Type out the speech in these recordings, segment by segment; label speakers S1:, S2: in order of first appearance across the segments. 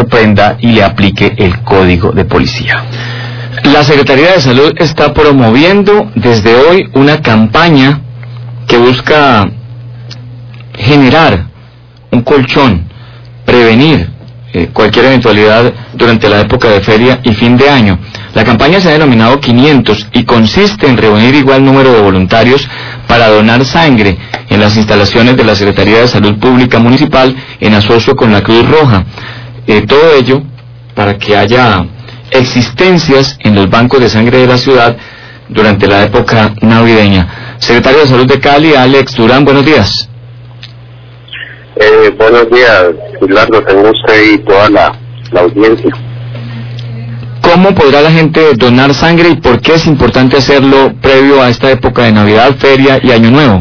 S1: sorprenda y le aplique el código de policía. La Secretaría de Salud está promoviendo desde hoy una campaña que busca generar un colchón, prevenir cualquier eventualidad durante la época de feria y fin de año. La campaña se ha denominado 500 y consiste en reunir igual número de voluntarios para donar sangre en las instalaciones de la Secretaría de Salud Pública Municipal en asocio con la Cruz Roja. Todo ello para que haya existencias en los bancos de sangre de la ciudad durante la época navideña. Secretario de Salud de Cali, Alex Durán, buenos días.
S2: Buenos días, Pilardo, tengo usted y toda la audiencia.
S1: ¿Cómo podrá la gente donar sangre y por qué es importante hacerlo previo a esta época de Navidad, feria y Año Nuevo?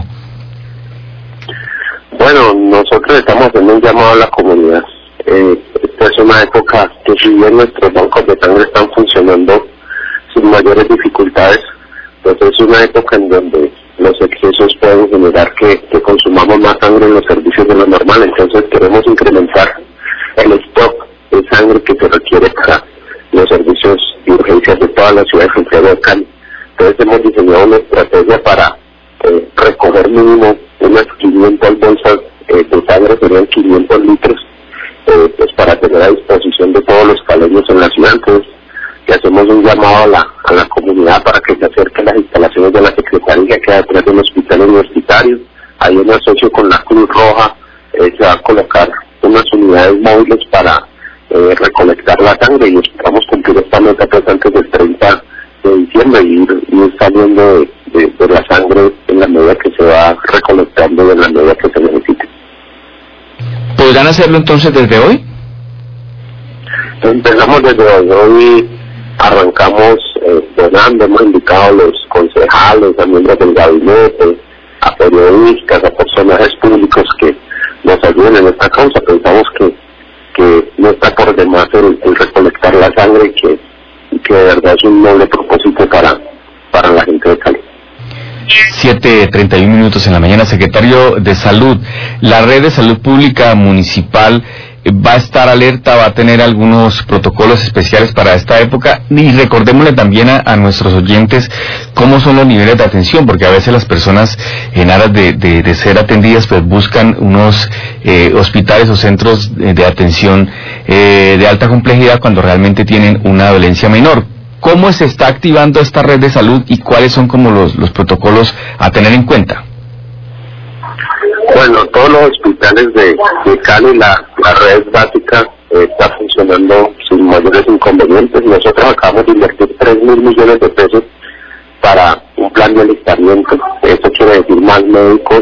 S2: Bueno, nosotros estamos haciendo un llamado a la comunidad. Esta es una época que si bien nuestros bancos de sangre están funcionando sin mayores dificultades, pues es una época en donde los excesos pueden generar que consumamos más sangre en los servicios de lo normal. Entonces queremos incrementar el stock de sangre que se requiere para los servicios de urgencias de toda la ciudad de Santiago de Cali. Entonces hemos diseñado una estrategia para recoger mínimo unas 500 bolsas de sangre, serían 500 litros, pues para tener a disposición de todos los caleños en la ciudad. Entonces que hacemos un llamado a la comunidad para que se acerque a las instalaciones de la Secretaría que queda detrás de un hospital universitario. Hay un asocio con la Cruz Roja, se va a colocar unas unidades móviles para recolectar la sangre y esperamos cumplir esta meta pues antes del 30 de diciembre y ir saliendo de la sangre en la medida que se va recolectando, en la medida que se necesite.
S1: ¿Podrán hacerlo entonces desde hoy?
S2: Empezamos desde hoy. Hoy arrancamos donando, hemos invitado a los concejales, a miembros del gabinete, a periodistas, a personajes públicos que nos ayuden en esta causa. Pensamos que no está por demás el recolectar la sangre y que de verdad es un noble propósito para la gente de Cali.
S1: 7:31 en la mañana. Secretario de Salud, la red de salud pública municipal va a estar alerta, va a tener algunos protocolos especiales para esta época, y recordémosle también a nuestros oyentes cómo son los niveles de atención, porque a veces las personas en aras de ser atendidas pues buscan unos hospitales o centros de atención de alta complejidad cuando realmente tienen una dolencia menor. ¿Cómo se está activando esta red de salud y cuáles son como los protocolos a tener en cuenta?
S2: Bueno, todos los hospitales de Cali, la red básica está funcionando sin mayores inconvenientes. Nosotros acabamos de invertir 3.000 millones de pesos para un plan de alistamiento. Esto quiere decir más médicos,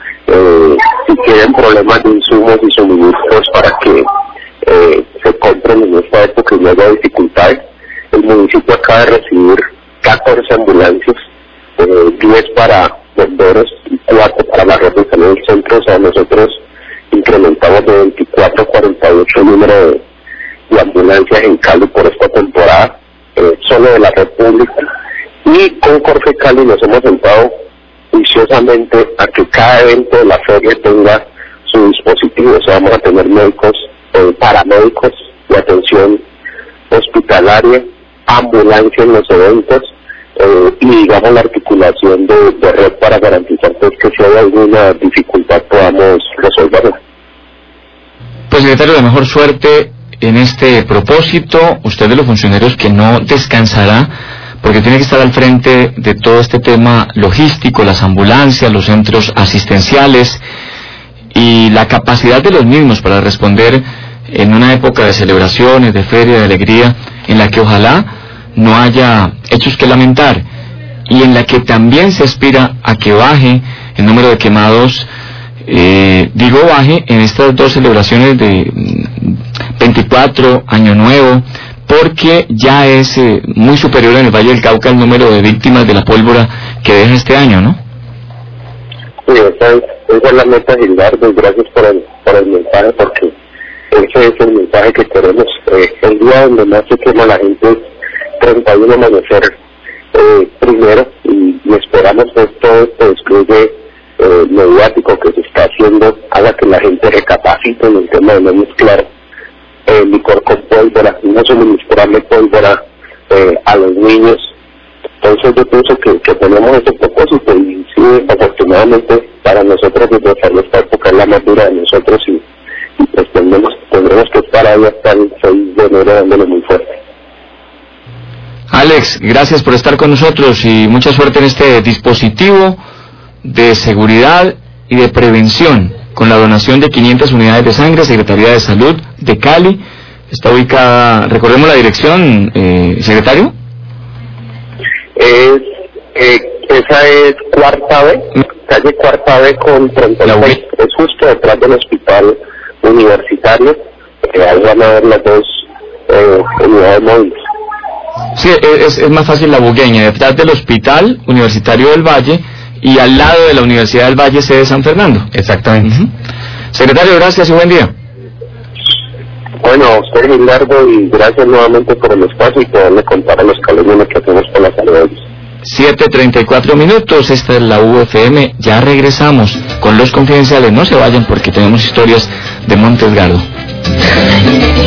S2: si tienen problemas de insumos y suministros para que se compren en esta época y no haya dificultades. El municipio acaba de recibir 14 ambulancias, 10 para bomberos y 4 para la red de salud del centro. O sea, nosotros incrementamos de 24 a 48 el número de ambulancias en Cali por esta temporada, solo de la red pública. Y con Corfe Cali nos hemos sentado juiciosamente a que cada evento de la feria tenga su dispositivo. O sea, vamos a tener médicos, paramédicos de atención hospitalaria, ambulancia en los eventos, y digamos la articulación de red para garantizar pues, que si hay alguna dificultad podamos resolverla.
S1: Pues secretario, de mejor suerte en este propósito. Usted de los funcionarios que no descansará, porque tiene que estar al frente de todo este tema logístico, las ambulancias, los centros asistenciales y la capacidad de los mismos para responder en una época de celebraciones, de feria, de alegría, en la que ojalá no haya hechos que lamentar y en la que también se aspira a que baje el número de quemados, baje en estas dos celebraciones de 24, Año Nuevo, porque ya es muy superior en el Valle del Cauca el número de víctimas de la pólvora que deja este año, ¿no?
S2: Sí, esa es la meta, Gildardo, y gracias por el mensaje, porque ese es el mensaje que queremos. El día donde más se quema la gente es 31 amanecer primero, y esperamos que todo este despliegue mediático que se está haciendo haga que la gente recapacite en el tema de no mezclar licor con pólvora, no suministrarle pólvora a los niños. Entonces yo pienso que tenemos ese propósito y sí, afortunadamente para nosotros desde esta época es la más dura de nosotros y pues tendremos que estar ahí hasta el 6 de enero dándole muy fuerte.
S1: Alex, gracias por estar con nosotros y mucha suerte en este dispositivo de seguridad y de prevención con la donación de 500 unidades de sangre. Secretaría de Salud de Cali está ubicada, recordemos la dirección, secretario.
S2: Esa es Cuarta B, calle Cuarta B con 36, es justo detrás del hospital universitario. Ahí van a ver las dos unidades móviles.
S1: Sí, es más fácil la bugueña, detrás del Hospital Universitario del Valle y al lado de la Universidad del Valle, sede de San Fernando. Exactamente. Secretario, gracias y buen día.
S2: Bueno, a usted, Gildardo, y gracias nuevamente por el espacio y poderle contar a los caleños lo que hacemos por la salud de ellos.
S1: 7:34 minutos, esta es la UFM, ya regresamos con los confidenciales, no se vayan porque tenemos historias de Montes Gardo.